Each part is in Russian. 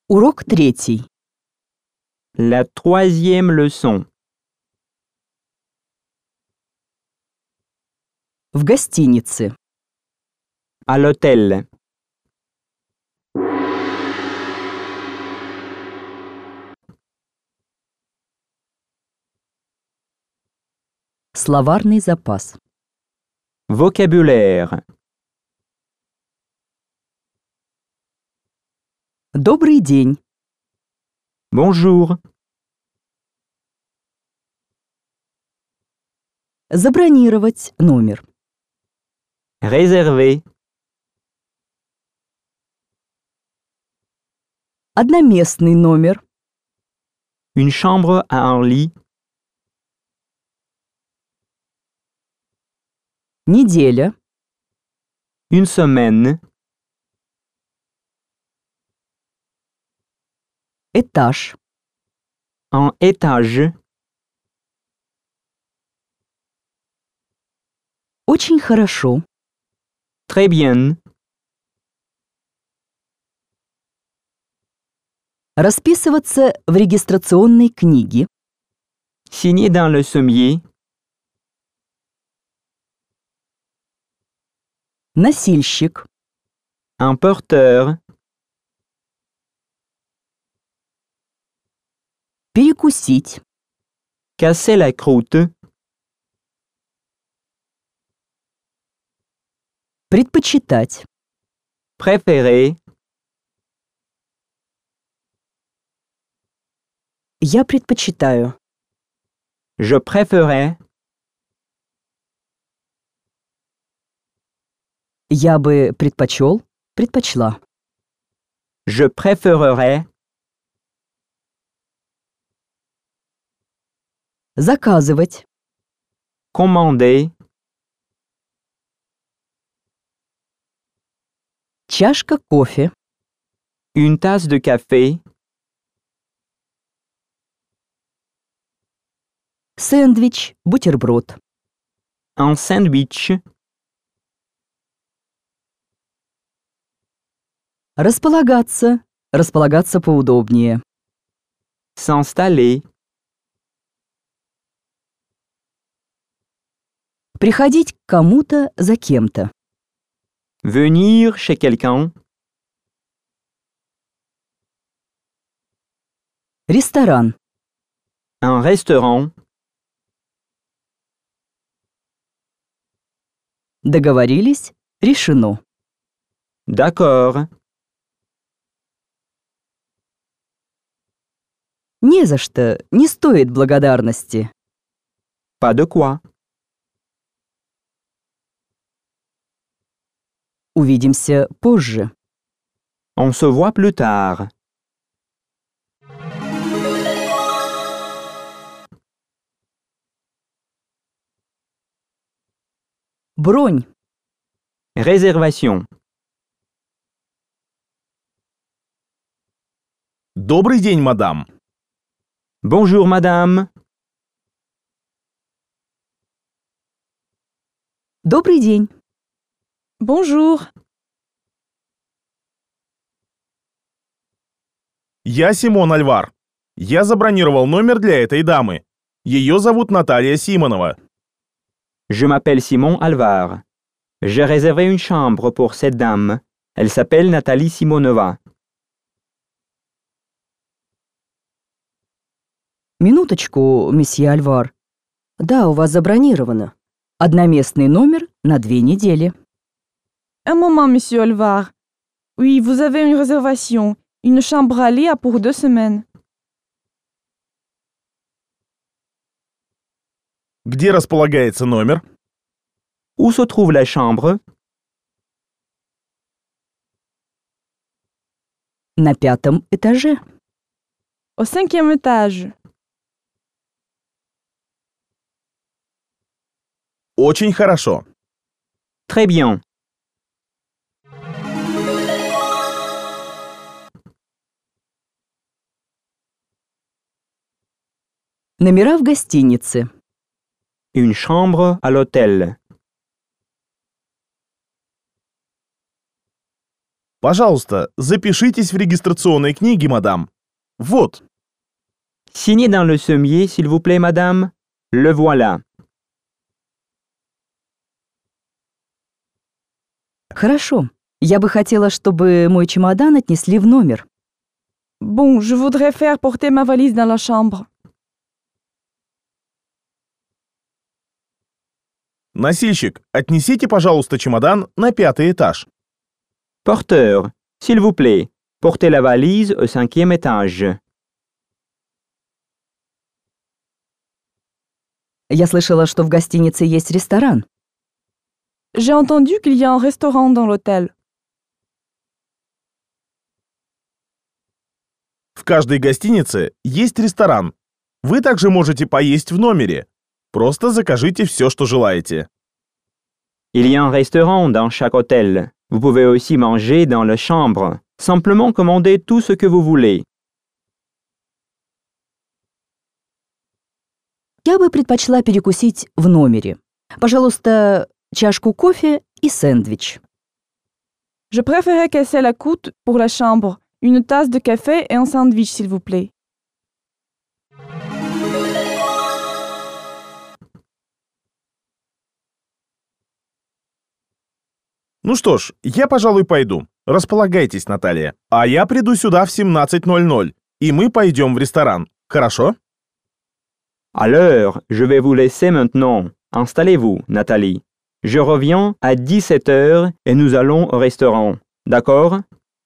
Урок 3. La troisième leçon. В гостинице. À l'hôtel. Словарный запас. Vocabulaire. Добрый день. Bonjour. Забронировать номер. Réserver. Одноместный номер. Une chambre à un lit. Неделя. Une semaine. Этаж. Un étage. Очень хорошо. Très bien. Расписываться в регистрационной книге. Signé dans le sommier. Носильщик. Un porteur. Перекусить. Casser la croûte. Предпочитать. Préférer. Я предпочитаю. Je préférais. Я бы предпочел. Предпочла. Je préférerais. Заказывать. Commander. Чашка кофе. Une tasse de café. Сэндвич. Бутерброд. Un sandwich. Располагаться. Располагаться поудобнее. S'installer. Приходить к кому-то за кем-то. Venir chez quelqu'un. Ресторан. Un restaurant. Договорились. Решено. D'accord. Не за что. Не стоит благодарности. Pas de quoi. Увидимся позже. On se voit plus tard. Бронь. Réservation. Добрый день, мадам. Bonjour madame. Добрый день. Bonjour. Я Симон Альвар. Я забронировал номер для этой дамы. Ее зовут Наталья Симонова. Je m'appelle Simon Alvar. J'ai réservé une chambre pour cette dame. Elle s'appelle Nathalie Simonova. Минуточку, месье Альвар. Да, у вас забронировано. Одноместный номер на 2 недели. Un moment, monsieur Alvar. Oui, vous avez une réservation. Une chambre à lit pour 2 semaines. Где располагается номер? Où se trouve la chambre? На 5-м этаже. Au 5e étage. Очень хорошо. Très bien. Номера в гостинице. Une chambre à l'hôtel. Пожалуйста, запишитесь в регистрационной книге, мадам. Вот. Signez dans le sommier, s'il vous plaît, madame. Le voilà. Хорошо. Я бы хотела, чтобы мой чемодан отнесли в номер. Bon, je voudrais faire porter ma valise dans la chambre. Носильщик, отнесите, пожалуйста, чемодан на 5-й этаж. Porteur, s'il vous plaît, portez la valise au 5e étage. Я слышала, что в гостинице есть ресторан. J'ai entendu qu'il y a un restaurant dans l'hôtel. В каждой гостинице есть ресторан. Вы также можете поесть в номере. Просто закажите все, что желаете. Il y a un restaurant dans chaque hôtel. Vous pouvez aussi manger dans la chambre. Simplement commandez tout ce que vous voulez. Я бы предпочла перекусить в номере. Пожалуйста, чашку кофе и сэндвич. Je préférais casser la croûte pour la chambre, une tasse de café et un sandwich, s'il vous plaît. Ну что ж, я, pожалуй, пойду. Располагайтесь, Наталья. А я приду сюда в 17:00, и мы пойдем в ресторан. Хорошо? À l'heure, je vais vous laisser maintenant. Installez-vous, Nathalie. Je reviens à 17 heures et nous allons au restaurant. D'accord?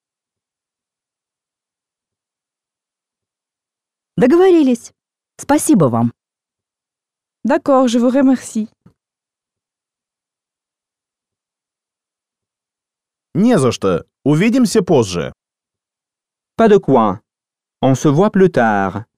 Договорились. Спасибо вам. D'accord, je vous remercie. Не за что. Увидимся позже. Pas de quoi. On se voit plus tard.